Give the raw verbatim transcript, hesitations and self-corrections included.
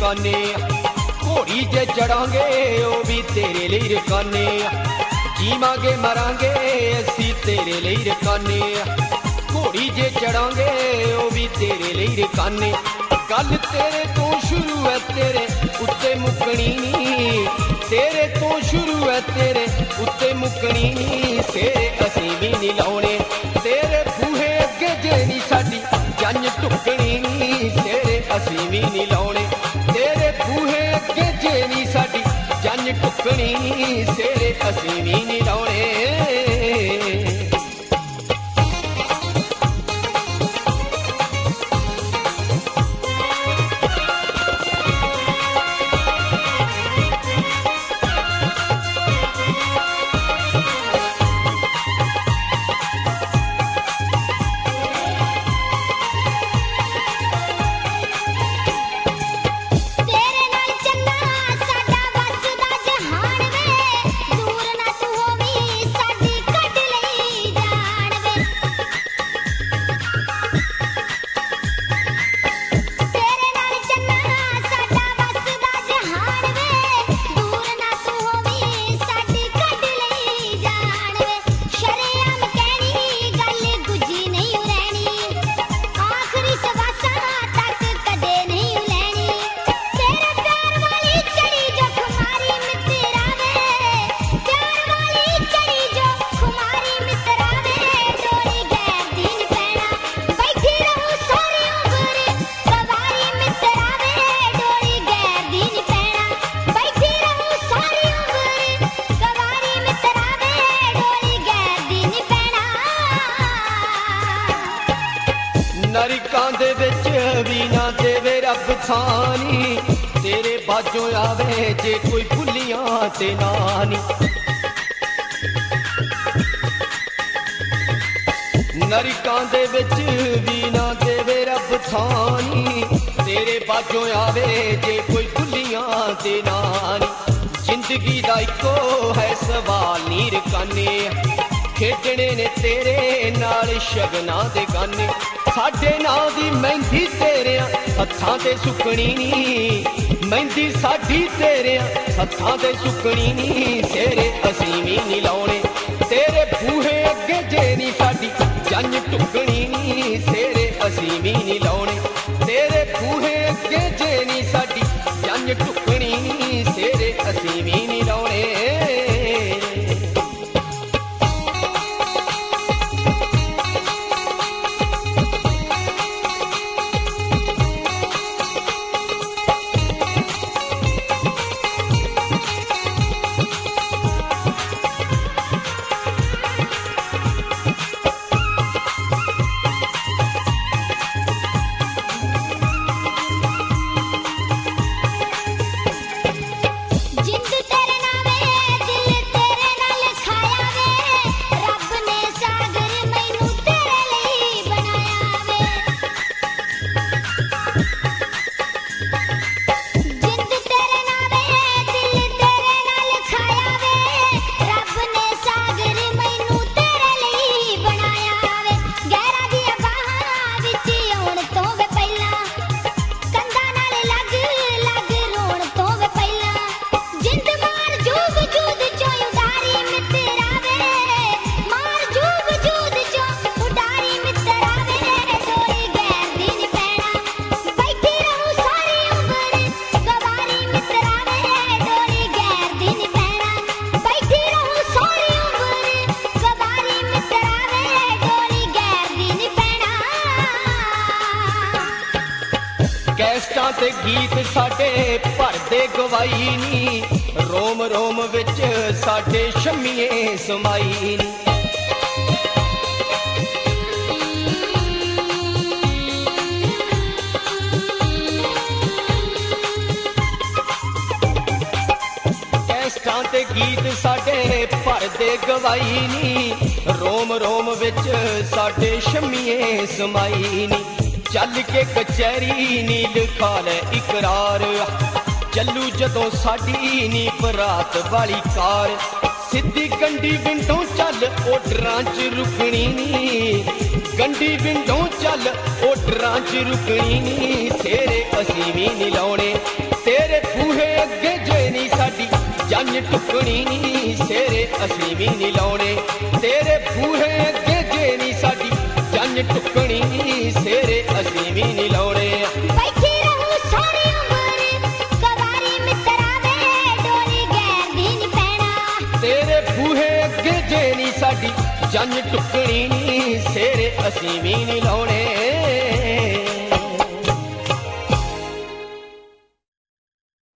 रकाने घोड़ी जे चढ़ांगे ओ भी तेरे लिए रकाने जीवांगे मरांगे असी तेरे लिए रकाने घोड़ी जे चढ़ांगे ओ भी तेरे लिए रकाने गल तेरे तो शुरू है तेरे उत्ते मुकनी तेरे तो शुरू है तेरे उत्ते मुकनी सेरे असी भी नहीं लाने तेरे बूहे अगे जे नी साडी जंज टुकनी सेरे असी भी नहीं लाने तेरे बूहे अगे जे नी साडी जंज टुकनी सेरे असी भी नहीं लाने नरकां दे विच भी ना देवे रब थानी तेरे बाजों आवे जे कोई भुलियां ते नानी नरकां दे विच भी ना देवे रब थानी तेरे बाजों आवे जे कोई भुलियां ते नानी जिंदगी दा इको है सवाल नी रकाने खेडने ने तेरे नाल शगना दे गाने साडे नां दी मेहंदी तेरे हत्थां ते सुकनी नी मेहंदी साडी तेरे हत्थां ते सुकनी नी सेरे असी भी नहीं लाने तेरे बूहे अगे जे नी साडी जंज टुकनी नी सेरे असी भी नहीं लाने तेरे बूहे अगे जे नी साडी जंज टुकनी नी सेरे असी भी नहीं लाने कैस्टां ते गीत साडे भरदे गवाई नी रोम रोम विच साडे शम्मीए समाई नी कैस्टां ते गीत साडे भरदे गवाई नी रोम रोम विच साडे शम्मीए समाई नी चल के कचहरी नी लिखा ले इकरार चलू जदों साडी नी बरात वाली कार सीधी गंडी विंडों चल ओडरां च रुकनी नी गंडी विंडों चल ओडरां च रुकनी नी सेरे असी भी नहीं लाने तेरे बूहे अगे जे नी साडी जंज टुकनी नी सेरे असीं भी नी लाउणे तेरे बूहे अगे जे नी साडी जंज टुकनी नी सेरे असीं भी नी लाउणे बैठी रहूं सारी उम्र गवारी मित्रा वे डोरी गैर दी नी पैना तेरे बूहे अगे जे नी साडी जंज टुकनी नी सेरे असीं भी नी लाउणे